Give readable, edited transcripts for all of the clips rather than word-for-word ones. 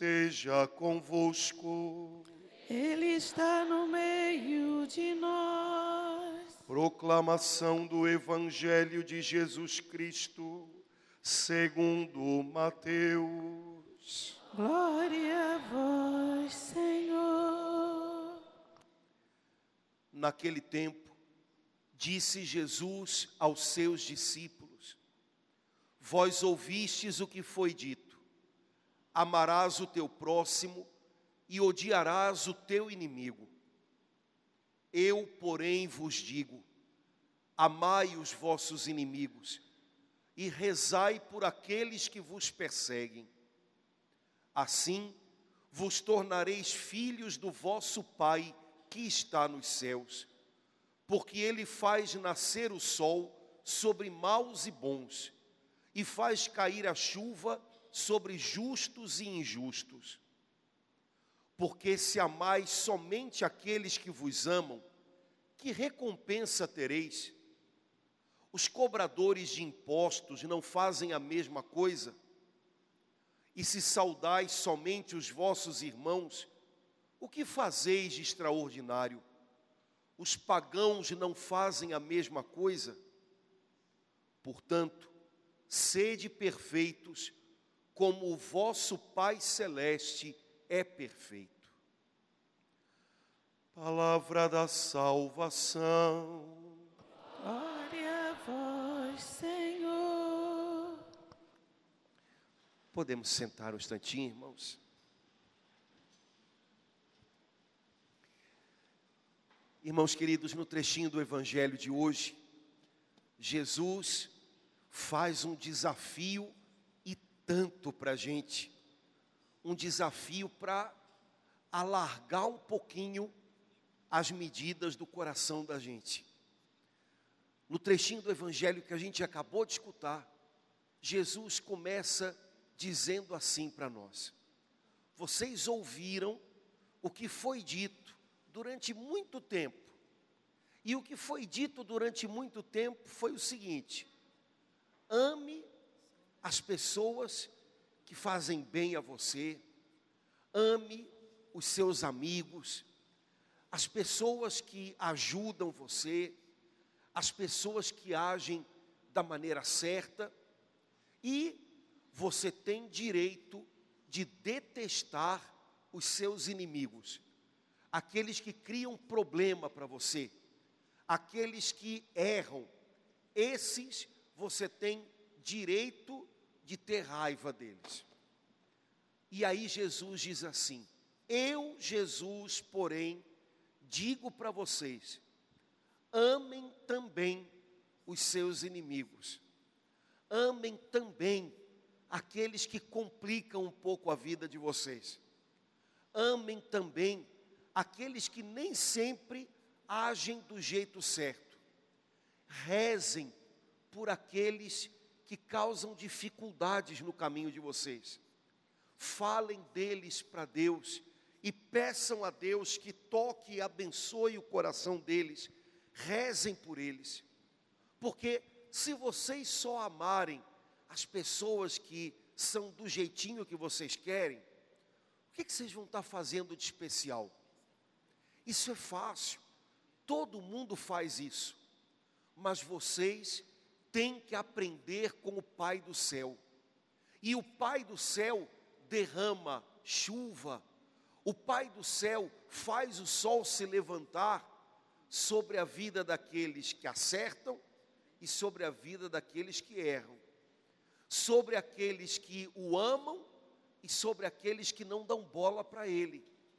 esteja convosco. Ele está no meio de nós. Proclamação do Evangelho de Jesus Cristo, segundo Mateus. Glória a vós, Senhor. Naquele tempo, disse Jesus aos seus discípulos: Vós ouvistes o que foi dito: amarás o teu próximo e odiarás o teu inimigo. Eu, porém, vos digo: amai os vossos inimigos e rezai por aqueles que vos perseguem. Assim, vos tornareis filhos do vosso Pai que está nos céus, porque Ele faz nascer o sol sobre maus e bons, e faz cair a chuva sobre justos e injustos. Porque se amais somente aqueles que vos amam, que recompensa tereis? Os cobradores de impostos não fazem a mesma coisa? E se saudais somente os vossos irmãos, o que fazeis de extraordinário? Os pagãos não fazem a mesma coisa? Portanto, sede perfeitos, como o vosso Pai Celeste é perfeito. Palavra da salvação. Glória a vós, Senhor. Podemos sentar um instantinho, irmãos? Irmãos queridos, no trechinho do Evangelho de hoje, Jesus faz um desafio e tanto para a gente. Um desafio para alargar um pouquinho as medidas do coração da gente. No trechinho do Evangelho que a gente acabou de escutar, Jesus começa dizendo assim para nós: vocês ouviram o que foi dito durante muito tempo. E o que foi dito durante muito tempo foi o seguinte: ame as pessoas que fazem bem a você, ame os seus amigos, as pessoas que ajudam você, as pessoas que agem da maneira certa, e você tem direito de detestar os seus inimigos, aqueles que criam problema para você, aqueles que erram. Esses você tem direito de ter raiva deles. E aí Jesus diz assim: eu, Jesus, porém, digo para vocês, amem também os seus inimigos. Amem também aqueles que complicam um pouco a vida de vocês. Amem também aqueles que nem sempre agem do jeito certo. Rezem por aqueles que causam dificuldades no caminho de vocês. Falem deles para Deus e peçam a Deus que toque e abençoe o coração deles. Rezem por eles, porque se vocês só amarem as pessoas que são do jeitinho que vocês querem, o que vocês vão estar fazendo de especial? Isso é fácil, todo mundo faz isso, mas vocês têm que aprender com o Pai do céu. E o Pai do céu derrama chuva, o Pai do céu faz o sol se levantar sobre a vida daqueles que acertam e sobre a vida daqueles que erram, sobre aqueles que o amam e sobre aqueles que não dão bola para ele.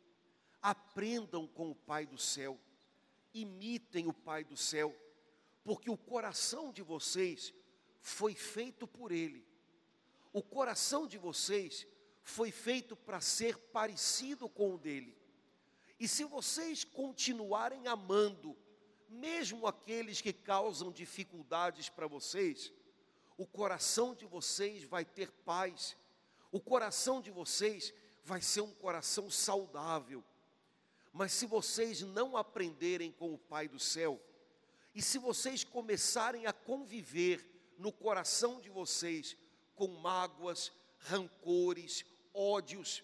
Aprendam com o Pai do céu, imitem o Pai do céu, porque o coração de vocês foi feito por ele. O coração de vocês foi feito para ser parecido com o dele. E se vocês continuarem amando, mesmo aqueles que causam dificuldades para vocês, o coração de vocês vai ter paz, o coração de vocês vai ser um coração saudável. Mas se vocês não aprenderem com o Pai do céu, e se vocês começarem a conviver no coração de vocês com mágoas, rancores, ódios,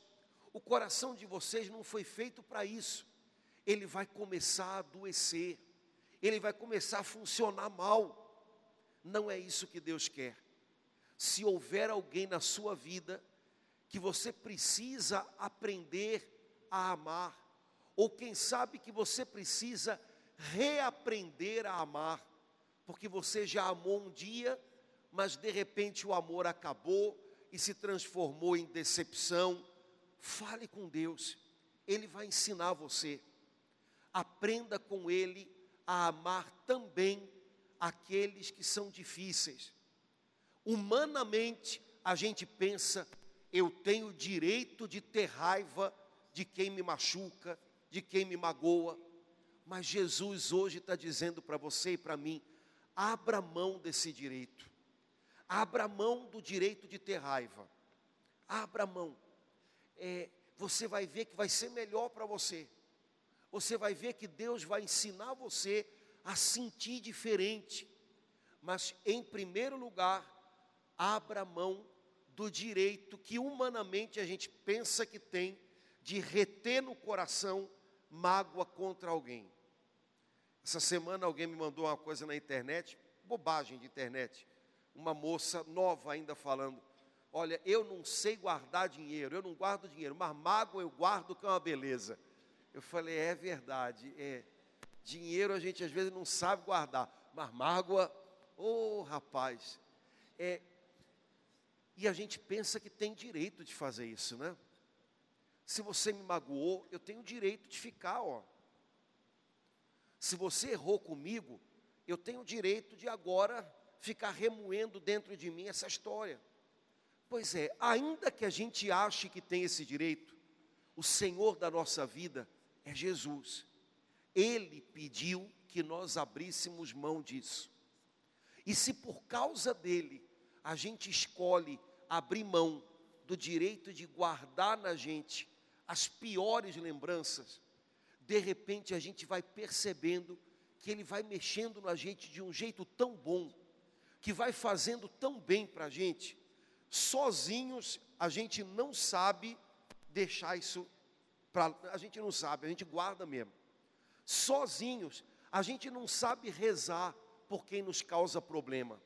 O coração de vocês não foi feito para isso. Ele vai começar a adoecer, ele vai começar a funcionar mal. Não é isso que Deus quer. Se houver alguém na sua vida que você precisa aprender a amar, ou quem sabe que você precisa reaprender a amar, porque você já amou um dia, mas de repente o amor acabou e se transformou em decepção, fale com Deus, Ele vai ensinar você. Aprenda com Ele a amar também aqueles que são difíceis. Humanamente, a gente pensa, eu tenho direito de ter raiva de quem me machuca, de quem me magoa. Mas Jesus hoje está dizendo para você e para mim, abra mão desse direito. Abra mão do direito de ter raiva. Abra mão. Você vai ver que vai ser melhor para você. Você vai ver que Deus vai ensinar você a sentir diferente. Mas, em primeiro lugar, abra mão do direito que humanamente a gente pensa que tem de reter no coração mágoa contra alguém. Essa semana alguém me mandou uma coisa na internet, bobagem de internet. Uma moça nova ainda falando, olha, eu não sei guardar dinheiro, eu não guardo dinheiro, mas mágoa eu guardo, que é uma beleza. Eu falei, é verdade, dinheiro a gente às vezes não sabe guardar, mas mágoa, rapaz, e a gente pensa que tem direito de fazer isso, né? Se você me magoou, eu tenho direito de ficar, Se você errou comigo, eu tenho direito de agora ficar remoendo dentro de mim essa história. Pois é, ainda que a gente ache que tem esse direito, o Senhor da nossa vida é Jesus. Ele pediu que nós abríssemos mão disso. E se por causa dele, a gente escolhe abrir mão do direito de guardar na gente as piores lembranças, de repente a gente vai percebendo que ele vai mexendo na gente de um jeito tão bom, que vai fazendo tão bem para a gente. Sozinhos a gente não sabe deixar isso, a gente não sabe, a gente guarda mesmo. Sozinhos a gente não sabe rezar por quem nos causa problema.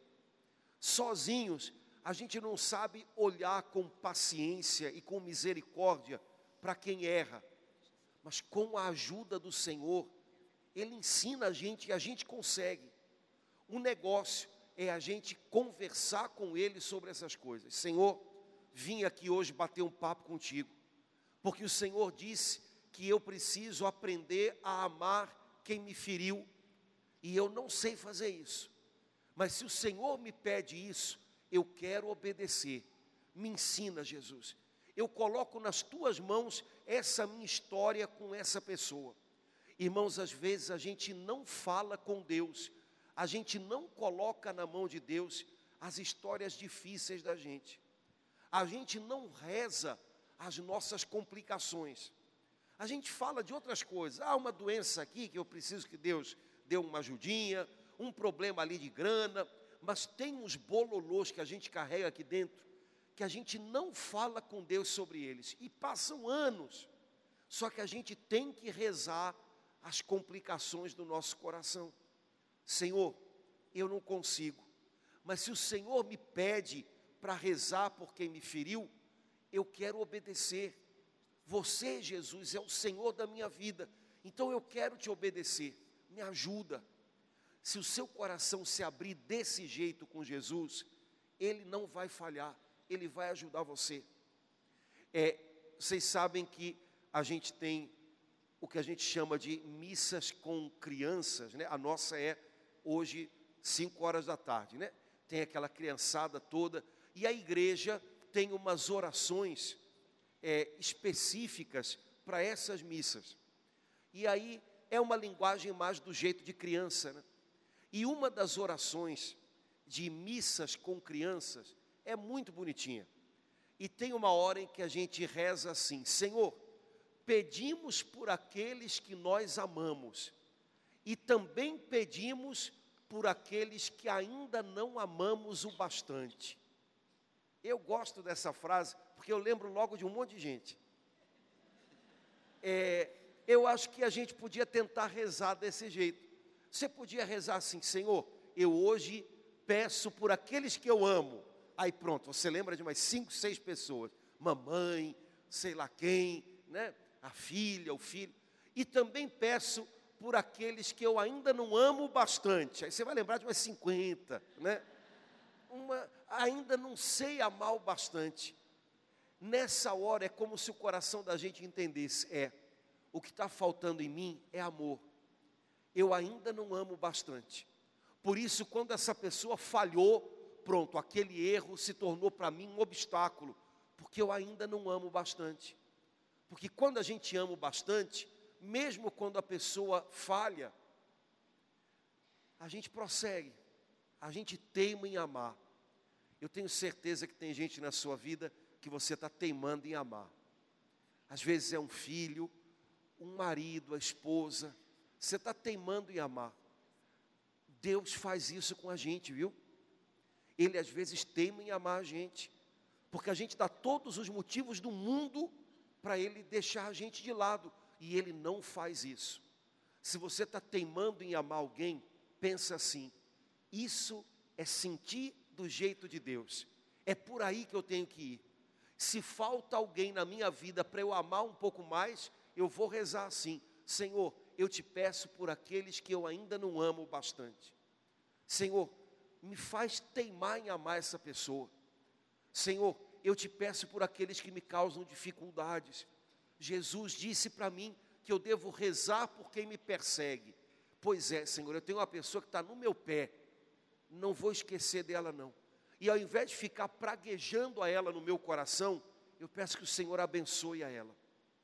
Sozinhos a gente não sabe olhar com paciência e com misericórdia para quem erra. Mas com a ajuda do Senhor, Ele ensina a gente e a gente consegue. O negócio é a gente conversar com Ele sobre essas coisas. Senhor, vim aqui hoje bater um papo contigo, porque o Senhor disse que eu preciso aprender a amar quem me feriu, e eu não sei fazer isso. Mas se o Senhor me pede isso, eu quero obedecer. Me ensina, Jesus. Eu coloco nas tuas mãos essa minha história com essa pessoa. Irmãos, às vezes a gente não fala com Deus, a gente não coloca na mão de Deus as histórias difíceis da gente. A gente não reza as nossas complicações. A gente fala de outras coisas. Uma doença aqui que eu preciso que Deus dê uma ajudinha, um problema ali de grana, mas tem uns bololôs que a gente carrega aqui dentro, que a gente não fala com Deus sobre eles, e passam anos, só que a gente tem que rezar as complicações do nosso coração. Senhor, eu não consigo, mas se o Senhor me pede para rezar por quem me feriu, eu quero obedecer. Você, Jesus, é o Senhor da minha vida, então eu quero te obedecer, me ajuda. Se o seu coração se abrir desse jeito com Jesus, Ele não vai falhar, Ele vai ajudar você. Vocês sabem que a gente tem o que a gente chama de missas com crianças, né? A nossa é hoje 5 horas da tarde, né? Tem aquela criançada toda, e a igreja tem umas orações específicas para essas missas. E aí é uma linguagem mais do jeito de criança, né? E uma das orações de missas com crianças é muito bonitinha. E tem uma hora em que a gente reza assim: Senhor, pedimos por aqueles que nós amamos, e também pedimos por aqueles que ainda não amamos o bastante. Eu gosto dessa frase, porque eu lembro logo de um monte de gente. eu acho que a gente podia tentar rezar desse jeito. Você podia rezar assim: Senhor, eu hoje peço por aqueles que eu amo. Aí pronto, você lembra de mais 5, 6 pessoas. Mamãe, sei lá quem, né? A filha, o filho. E também peço por aqueles que eu ainda não amo bastante. Aí você vai lembrar de umas 50, né? Ainda não sei amar o bastante. Nessa hora é como se o coração da gente entendesse: o que está faltando em mim é amor. Eu ainda não amo bastante. Por isso, quando essa pessoa falhou, pronto, aquele erro se tornou para mim um obstáculo, porque eu ainda não amo bastante. Porque quando a gente ama bastante, mesmo quando a pessoa falha, a gente prossegue, a gente teima em amar. Eu tenho certeza que tem gente na sua vida que você está teimando em amar. Às vezes é um filho, um marido, a esposa, você está teimando em amar. Deus faz isso com a gente, viu? Ele às vezes teima em amar a gente, porque a gente dá todos os motivos do mundo para Ele deixar a gente de lado, e Ele não faz isso. Se você está teimando em amar alguém, pensa assim: isso é sentir do jeito de Deus, é por aí que eu tenho que ir. Se falta alguém na minha vida para eu amar um pouco mais, eu vou rezar assim: Senhor, eu te peço por aqueles que eu ainda não amo bastante. Senhor, me faz teimar em amar essa pessoa. Senhor, eu te peço por aqueles que me causam dificuldades. Jesus disse para mim que eu devo rezar por quem me persegue. Pois é, Senhor, eu tenho uma pessoa que está no meu pé, não vou esquecer dela não. E ao invés de ficar praguejando a ela no meu coração, eu peço que o Senhor abençoe a ela.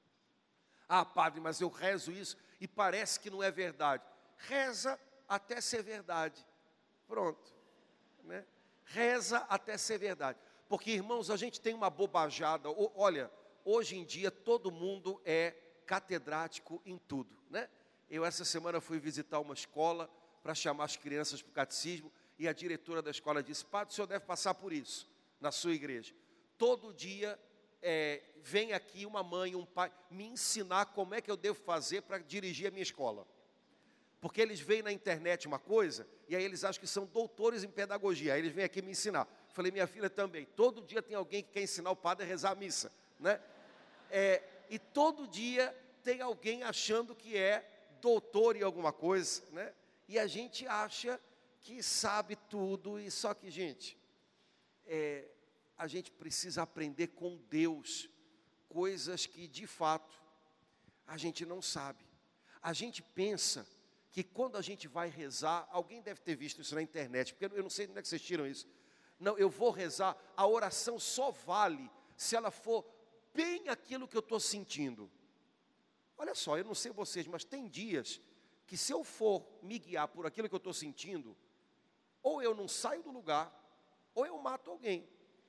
Ah, padre, mas eu rezo isso e parece que não é verdade. Reza até ser verdade. Pronto, né? Reza até ser verdade. Porque, irmãos, a gente tem uma bobajada. Olha, hoje em dia todo mundo é catedrático em tudo, né? Eu essa semana fui visitar uma escola para chamar as crianças para o catecismo, e a diretora da escola disse: padre, o senhor deve passar por isso na sua igreja. Todo dia vem aqui uma mãe, um pai, me ensinar como é que eu devo fazer para dirigir a minha escola. Porque eles veem na internet uma coisa, e aí eles acham que são doutores em pedagogia, aí eles vêm aqui me ensinar. Falei: minha filha também, todo dia tem alguém que quer ensinar o padre a rezar a missa, né? E todo dia tem alguém achando que é doutor em alguma coisa, né? E a gente acha que sabe tudo, e só que, gente, a gente precisa aprender com Deus coisas que, de fato, a gente não sabe. A gente pensa que quando a gente vai rezar, alguém deve ter visto isso na internet, porque eu não sei onde é que vocês tiram isso. Não, eu vou rezar, a oração só vale se ela for bem aquilo que eu estou sentindo. Olha só, eu não sei vocês, mas tem dias que se eu for me guiar por aquilo que eu estou sentindo, ou eu não saio do lugar, ou eu mato alguém.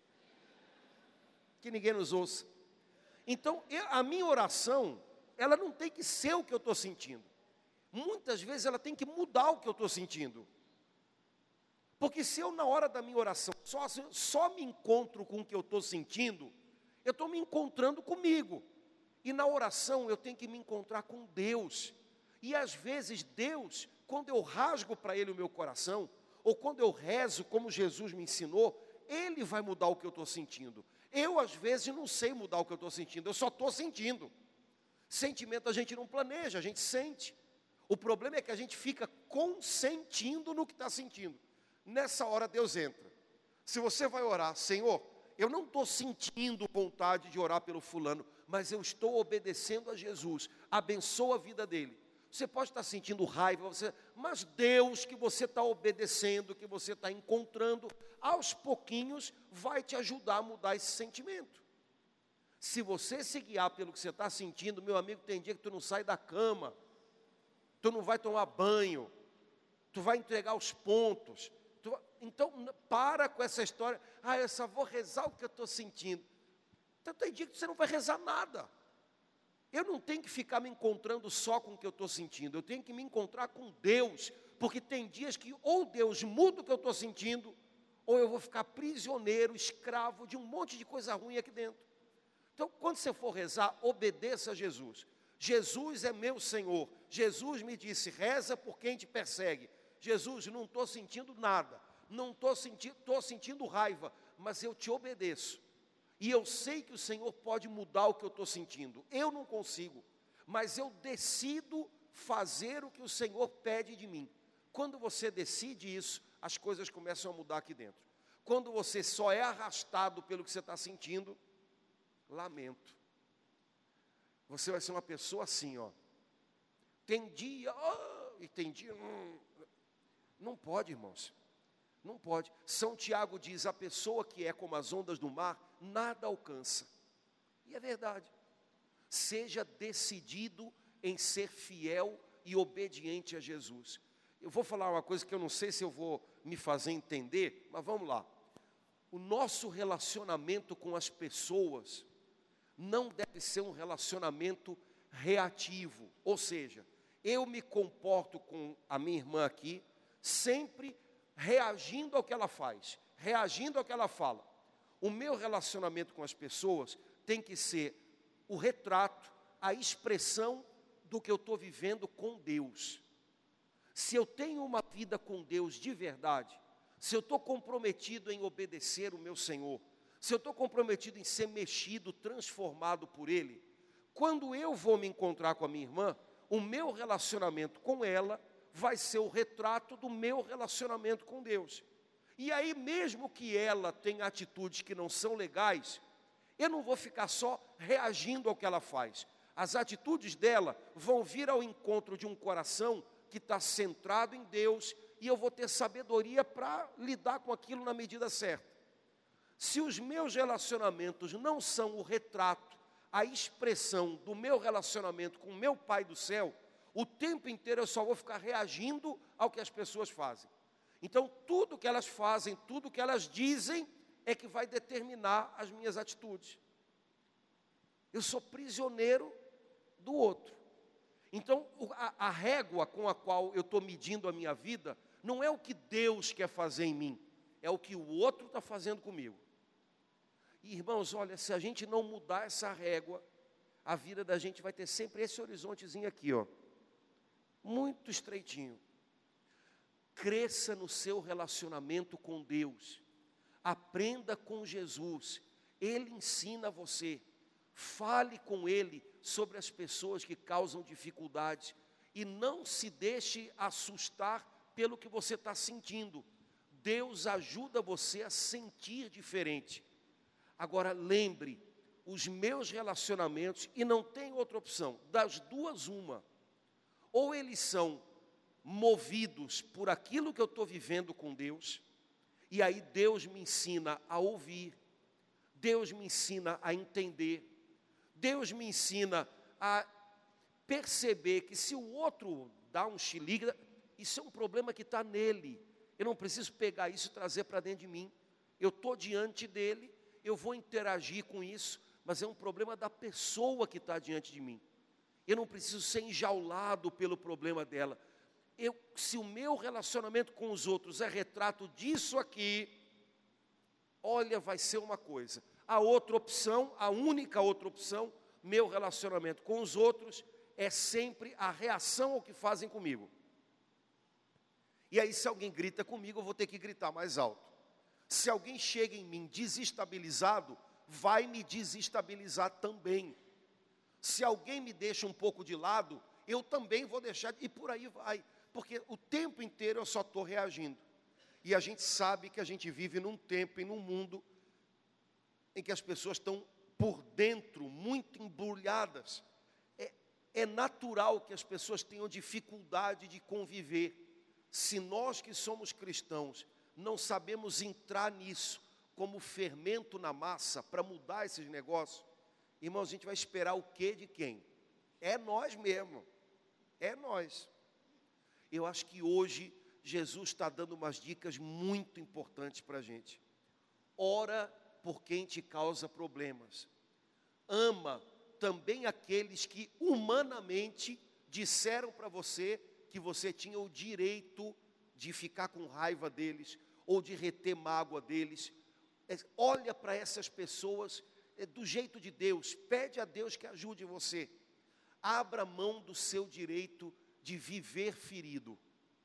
Que ninguém nos ouça. Então, a minha oração, ela não tem que ser o que eu estou sentindo. Muitas vezes ela tem que mudar o que eu estou sentindo. Porque se eu na hora da minha oração só me encontro com o que eu estou sentindo, eu estou me encontrando comigo. E na oração eu tenho que me encontrar com Deus. E às vezes Deus, quando eu rasgo para Ele o meu coração, ou quando eu rezo como Jesus me ensinou, Ele vai mudar o que eu estou sentindo. Eu às vezes não sei mudar o que eu estou sentindo, eu só estou sentindo. Sentimento a gente não planeja, a gente sente. O problema é que a gente fica consentindo no que está sentindo. Nessa hora Deus entra. Se você vai orar: Senhor, eu não estou sentindo vontade de orar pelo fulano, mas eu estou obedecendo a Jesus, abençoa a vida dele. Você pode estar sentindo raiva, mas Deus que você está obedecendo, que você está encontrando, aos pouquinhos vai te ajudar a mudar esse sentimento. Se você se guiar pelo que você está sentindo, meu amigo, tem dia que tu não sai da cama, tu não vai tomar banho, tu vai entregar os pontos. Então, para com essa história: eu só vou rezar o que eu estou sentindo. Então, tem dia que você não vai rezar nada. Eu não tenho que ficar me encontrando só com o que eu estou sentindo, eu tenho que me encontrar com Deus, porque tem dias que ou Deus muda o que eu estou sentindo, ou eu vou ficar prisioneiro, escravo de um monte de coisa ruim aqui dentro. Então, quando você for rezar, obedeça a Jesus. Jesus é meu Senhor. Jesus me disse, reza por quem te persegue. Jesus, não estou sentindo nada, não estou sentindo raiva, mas eu te obedeço. E eu sei que o Senhor pode mudar o que eu estou sentindo. Eu não consigo, mas eu decido fazer o que o Senhor pede de mim. Quando você decide isso, as coisas começam a mudar aqui dentro. Quando você só é arrastado pelo que você está sentindo, lamento. Você vai ser uma pessoa assim, ó. Tem dia, e tem dia, não pode, irmãos. Não pode. São Tiago diz, a pessoa que é como as ondas do mar, nada alcança. E é verdade. Seja decidido em ser fiel e obediente a Jesus. Eu vou falar uma coisa que eu não sei se eu vou me fazer entender, mas vamos lá. O nosso relacionamento com as pessoas não deve ser um relacionamento reativo. Ou seja, eu me comporto com a minha irmã aqui, sempre reagindo ao que ela faz, reagindo ao que ela fala. O meu relacionamento com as pessoas tem que ser o retrato, a expressão do que eu estou vivendo com Deus. Se eu tenho uma vida com Deus de verdade, se eu estou comprometido em obedecer o meu Senhor, se eu estou comprometido em ser mexido, transformado por Ele, quando eu vou me encontrar com a minha irmã, o meu relacionamento com ela vai ser o retrato do meu relacionamento com Deus. E aí, mesmo que ela tenha atitudes que não são legais, eu não vou ficar só reagindo ao que ela faz. As atitudes dela vão vir ao encontro de um coração que está centrado em Deus, e eu vou ter sabedoria para lidar com aquilo na medida certa. Se os meus relacionamentos não são o retrato, a expressão do meu relacionamento com o meu Pai do céu, o tempo inteiro eu só vou ficar reagindo ao que as pessoas fazem. Então, tudo que elas fazem, tudo que elas dizem, é que vai determinar as minhas atitudes. Eu sou prisioneiro do outro. Então, a régua com a qual eu estou medindo a minha vida, não é o que Deus quer fazer em mim, é o que o outro está fazendo comigo. E, irmãos, olha, se a gente não mudar essa régua, a vida da gente vai ter sempre esse horizontezinho aqui, ó, muito estreitinho. Cresça no seu relacionamento com Deus, aprenda com Jesus, Ele ensina você, fale com Ele sobre as pessoas que causam dificuldades, e não se deixe assustar pelo que você está sentindo. Deus ajuda você a sentir diferente. Agora lembre, os meus relacionamentos, e não tem outra opção, das duas uma, ou eles são movidos por aquilo que eu estou vivendo com Deus, e aí Deus me ensina a ouvir, Deus me ensina a entender, Deus me ensina a perceber que se o outro dá um chilique, isso é um problema que está nele, eu não preciso pegar isso e trazer para dentro de mim, eu estou diante dele, eu vou interagir com isso, mas é um problema da pessoa que está diante de mim, eu não preciso ser enjaulado pelo problema dela. Se o meu relacionamento com os outros é retrato disso aqui, olha, vai ser uma coisa. A outra opção, a única outra opção, meu relacionamento com os outros é sempre a reação ao que fazem comigo. E aí, se alguém grita comigo, eu vou ter que gritar mais alto. Se alguém chega em mim desestabilizado, vai me desestabilizar também. Se alguém me deixa um pouco de lado, eu também vou deixar, e por aí vai. Porque o tempo inteiro eu só estou reagindo. E a gente sabe que a gente vive num tempo e num mundo em que as pessoas estão por dentro, muito embrulhadas. É natural que as pessoas tenham dificuldade de conviver. Se nós que somos cristãos não sabemos entrar nisso como fermento na massa para mudar esses negócios, irmãos, a gente vai esperar o quê de quem? É nós mesmo. É nós. Eu acho que hoje Jesus está dando umas dicas muito importantes para a gente. Ora por quem te causa problemas. Ama também aqueles que humanamente disseram para você que você tinha o direito de ficar com raiva deles ou de reter mágoa deles. Olha para essas pessoas do jeito de Deus, pede a Deus que ajude você. Abra mão do seu direito de viver ferido.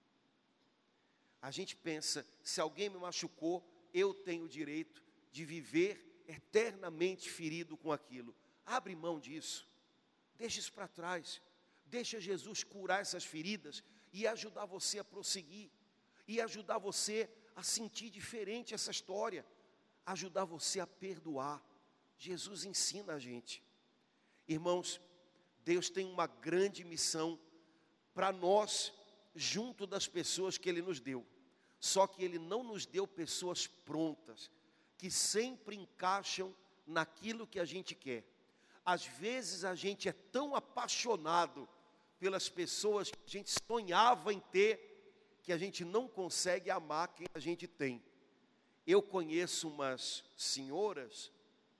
A gente pensa, se alguém me machucou, eu tenho o direito de viver eternamente ferido com aquilo. Abre mão disso. Deixa isso para trás. Deixa Jesus curar essas feridas e ajudar você a prosseguir. E ajudar você a sentir diferente essa história. Ajudar você a perdoar. Jesus ensina a gente. Irmãos, Deus tem uma grande missão para nós, junto das pessoas que Ele nos deu. Só que Ele não nos deu pessoas prontas, que sempre encaixam naquilo que a gente quer. Às vezes a gente é tão apaixonado pelas pessoas que a gente sonhava em ter, que a gente não consegue amar quem a gente tem. Eu conheço umas senhoras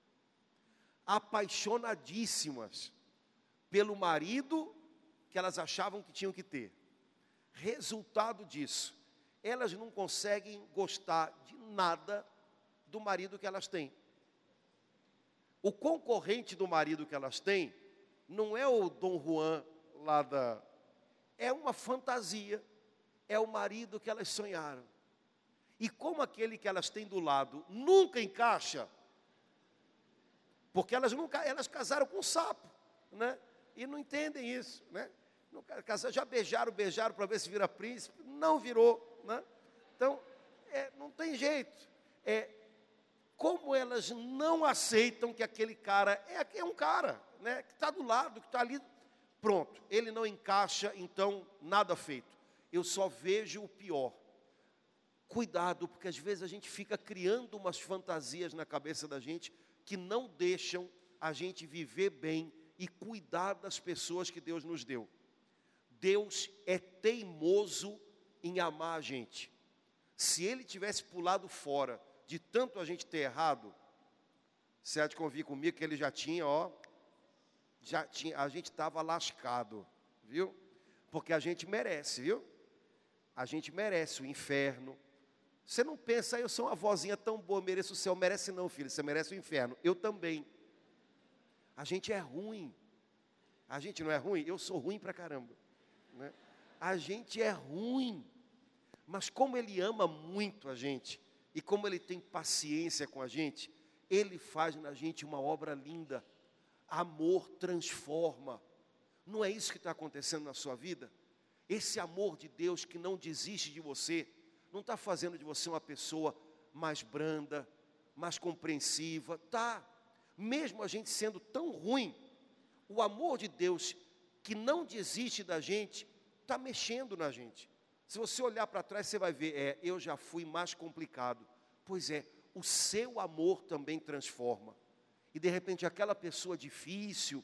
apaixonadíssimas pelo marido que elas achavam que tinham que ter. Resultado disso, elas não conseguem gostar de nada do marido que elas têm. O concorrente do marido que elas têm não é o Dom Juan lá da... É uma fantasia, é o marido que elas sonharam. E como aquele que elas têm do lado nunca encaixa, porque elas casaram com um sapo, né? E não entendem isso, né? Já beijaram para ver se vira príncipe, não virou, né? Então, não tem jeito. Como elas não aceitam que aquele cara é um cara, né? Que está do lado, que está ali, pronto. Ele não encaixa, então nada feito. Eu só vejo o pior. Cuidado, porque às vezes a gente fica criando umas fantasias na cabeça da gente que não deixam a gente viver bem e cuidar das pessoas que Deus nos deu. Deus é teimoso em amar a gente. Se Ele tivesse pulado fora de tanto a gente ter errado, você há de convir comigo que Ele já tinha, a gente estava lascado, viu? Porque a gente merece, viu? A gente merece o inferno. Você não pensa, eu sou uma vozinha tão boa, mereço o céu. Merece não, filho, você merece o inferno. Eu também. A gente é ruim. A gente não é ruim? Eu sou ruim pra caramba, né? A gente é ruim. Mas como Ele ama muito a gente, e como Ele tem paciência com a gente, Ele faz na gente uma obra linda. Amor transforma. Não é isso que está acontecendo na sua vida? Esse amor de Deus que não desiste de você, não está fazendo de você uma pessoa mais branda, mais compreensiva, tá? Mesmo a gente sendo tão ruim, o amor de Deus que não desiste da gente, está mexendo na gente. Se você olhar para trás, você vai ver, eu já fui mais complicado. Pois é, o seu amor também transforma. E de repente aquela pessoa difícil,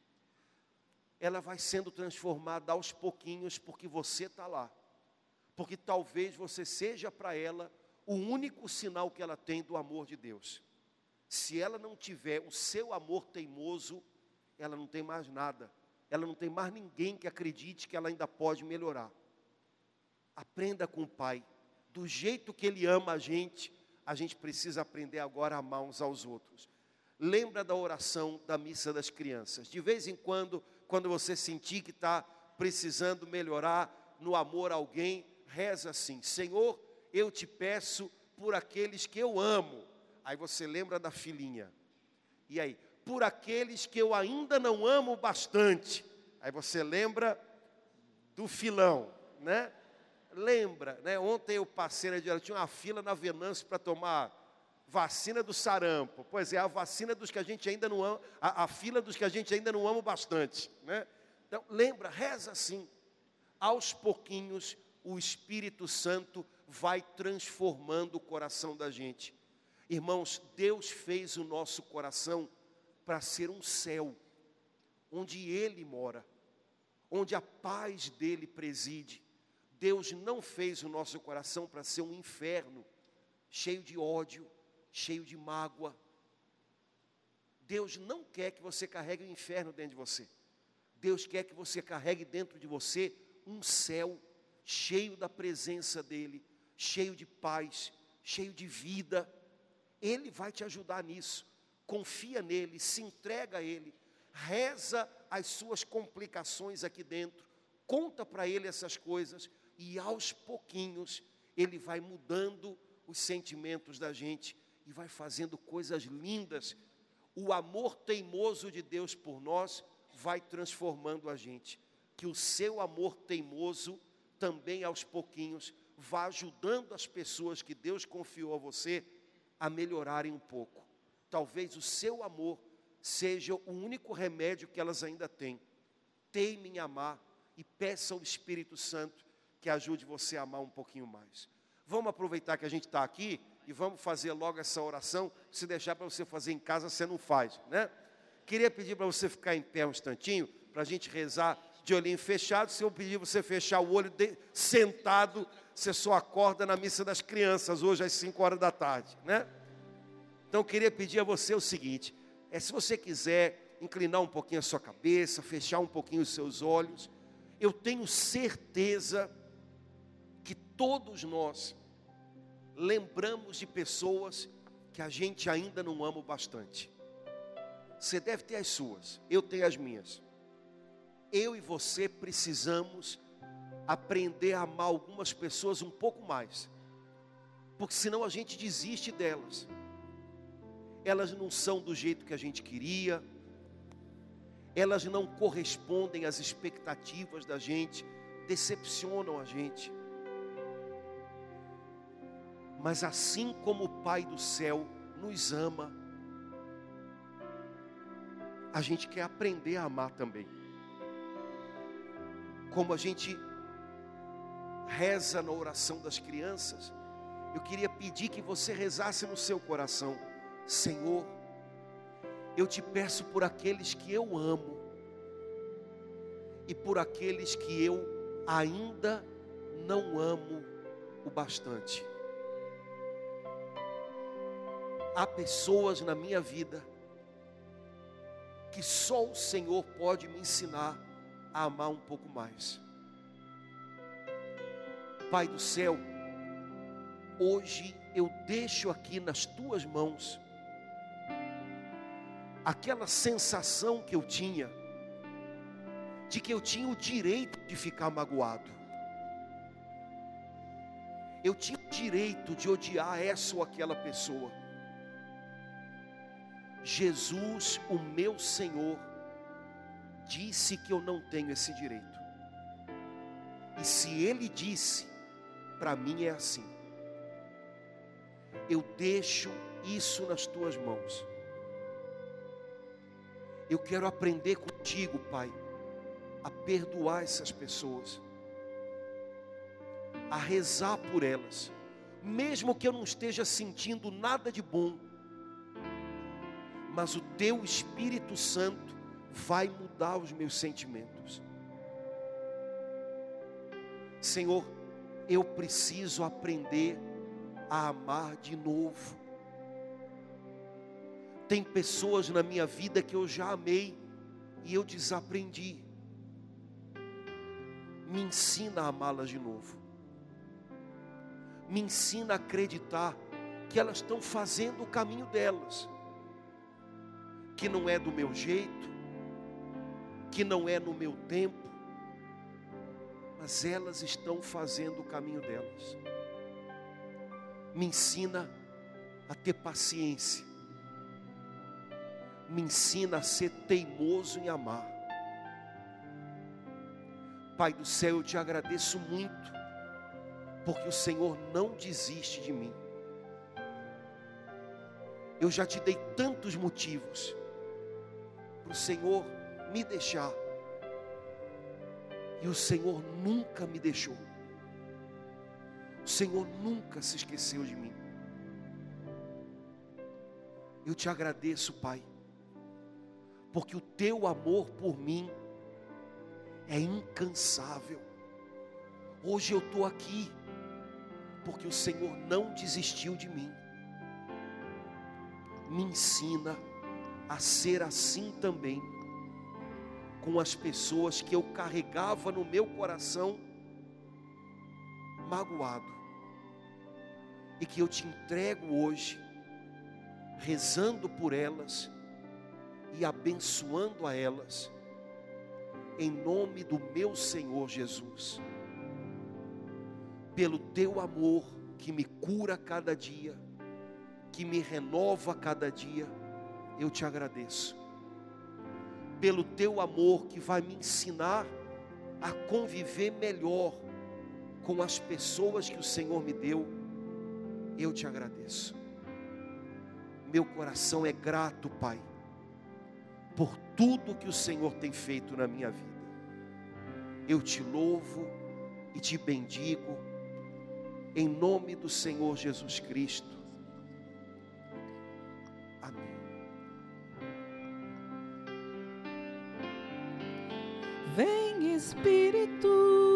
ela vai sendo transformada aos pouquinhos, porque você está lá. Porque talvez você seja para ela o único sinal que ela tem do amor de Deus. Se ela não tiver o seu amor teimoso, ela não tem mais nada. Ela não tem mais ninguém que acredite que ela ainda pode melhorar. Aprenda com o Pai. Do jeito que Ele ama a gente precisa aprender agora a amar uns aos outros. Lembra da oração da missa das crianças. De vez em quando você sentir que está precisando melhorar no amor a alguém, reza assim: Senhor, eu te peço por aqueles que eu amo. Aí você lembra da filhinha. E aí, por aqueles que eu ainda não amo bastante. Aí você lembra do filão, né? Lembra, né? Ontem eu passei, tinha uma fila na Venâncio para tomar vacina do sarampo. Pois é, a vacina dos que a gente ainda não ama, a fila dos que a gente ainda não ama bastante, né? Então, lembra, reza assim. Aos pouquinhos, o Espírito Santo vai transformando o coração da gente. Irmãos, Deus fez o nosso coração para ser um céu, onde Ele mora, onde a paz dEle preside. Deus não fez o nosso coração para ser um inferno, cheio de ódio, cheio de mágoa. Deus não quer que você carregue o inferno dentro de você. Deus quer que você carregue dentro de você um céu cheio da presença dEle, cheio de paz, cheio de vida. Ele vai te ajudar nisso. Confia nele, se entrega a Ele, reza as suas complicações aqui dentro, conta para Ele essas coisas, e aos pouquinhos Ele vai mudando os sentimentos da gente e vai fazendo coisas lindas. O amor teimoso de Deus por nós vai transformando a gente. Que o seu amor teimoso também aos pouquinhos vá ajudando as pessoas que Deus confiou a você a melhorarem um pouco. Talvez o seu amor seja o único remédio que elas ainda têm. Teime em amar e peça ao Espírito Santo que ajude você a amar um pouquinho mais. Vamos aproveitar que a gente está aqui e vamos fazer logo essa oração. Se deixar para você fazer em casa, você não faz, né? Queria pedir para você ficar em pé um instantinho, para a gente rezar de olhinho fechado. Se eu pedir você fechar o olho sentado, você só acorda na missa das crianças, hoje às 5 horas da tarde, né? Então eu queria pedir a você o seguinte, se você quiser inclinar um pouquinho a sua cabeça, fechar um pouquinho os seus olhos, eu tenho certeza que todos nós lembramos de pessoas que a gente ainda não ama bastante. Você deve ter as suas, eu tenho as minhas. Eu e você precisamos aprender a amar algumas pessoas um pouco mais, porque senão a gente desiste delas. Elas não são do jeito que a gente queria, elas não correspondem às expectativas da gente, decepcionam a gente. Mas assim como o Pai do céu nos ama, a gente quer aprender a amar também. Como a gente reza na oração das crianças, eu queria pedir que você rezasse no seu coração: Senhor, eu te peço por aqueles que eu amo e por aqueles que eu ainda não amo o bastante. Há pessoas na minha vida que só o Senhor pode me ensinar a amar um pouco mais. Pai do céu, hoje eu deixo aqui nas tuas mãos aquela sensação que eu tinha, de que eu tinha o direito de ficar magoado. Eu tinha o direito de odiar essa ou aquela pessoa. Jesus, o meu Senhor, disse que eu não tenho esse direito. E se Ele disse, para mim é assim. Eu deixo isso nas tuas mãos. Eu quero aprender contigo, Pai, a perdoar essas pessoas, a rezar por elas, mesmo que eu não esteja sentindo nada de bom, mas o Teu Espírito Santo vai mudar os meus sentimentos. Senhor, eu preciso aprender a amar de novo. Tem pessoas na minha vida que eu já amei e eu desaprendi. Me ensina a amá-las de novo. Me ensina a acreditar que elas estão fazendo o caminho delas, que não é do meu jeito, que não é no meu tempo, mas elas estão fazendo o caminho delas. Me ensina a ter paciência, me ensina a ser teimoso em amar. Pai do céu, eu te agradeço muito, porque o Senhor não desiste de mim. Eu já te dei tantos motivos para o Senhor me deixar, e o Senhor nunca me deixou. O Senhor nunca se esqueceu de mim. Eu te agradeço, Pai, porque o teu amor por mim é incansável. Hoje eu estou aqui porque o Senhor não desistiu de mim. Me ensina a ser assim também com as pessoas que eu carregava no meu coração magoado, e que eu te entrego hoje, rezando por elas e abençoando a elas, em nome do meu Senhor Jesus. Pelo teu amor que me cura cada dia, que me renova cada dia, eu te agradeço. Pelo teu amor que vai me ensinar a conviver melhor com as pessoas que o Senhor me deu, eu te agradeço. Meu coração é grato, Pai, por tudo que o Senhor tem feito na minha vida. Eu te louvo e te bendigo, em nome do Senhor Jesus Cristo. Amém. Vem Espírito,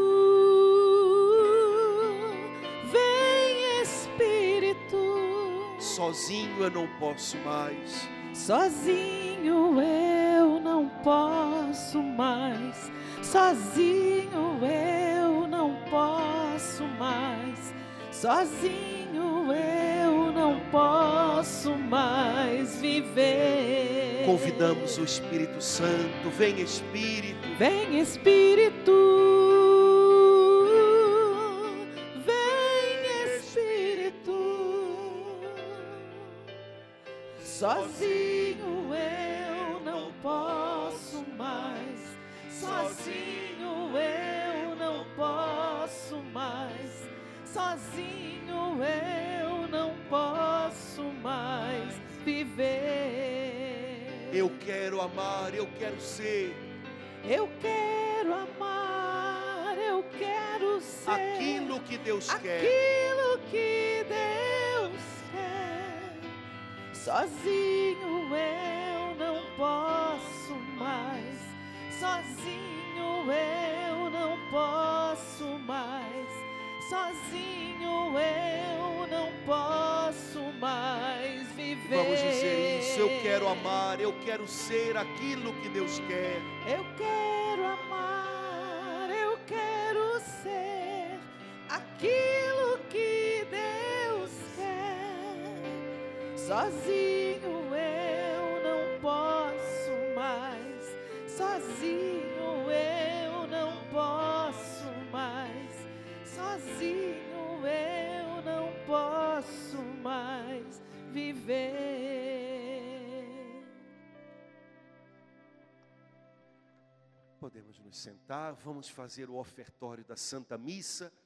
vem Espírito. Sozinho eu não posso mais. Sozinho eu não posso mais. Sozinho eu não posso mais. Sozinho eu não posso mais viver. Convidamos o Espírito Santo. Vem Espírito. Vem Espírito, vem Espírito. Sozinho eu não posso mais. Sozinho eu não posso mais. Sozinho eu não posso mais viver. Eu quero amar, eu quero ser. Eu quero amar, eu quero ser Aquilo que Deus quer. aquilo que Deus quer. Sozinho eu não posso mais. Sozinho eu não posso mais. Sozinho eu não posso mais viver. Vamos dizer isso. Eu quero amar, eu quero ser aquilo que Deus quer. Eu quero amar, eu quero ser aquilo que Deus quer. Sozinho eu não posso mais. Sozinho eu não posso mais. Sozinho eu não posso mais viver. Podemos nos sentar, vamos fazer o ofertório da Santa Missa.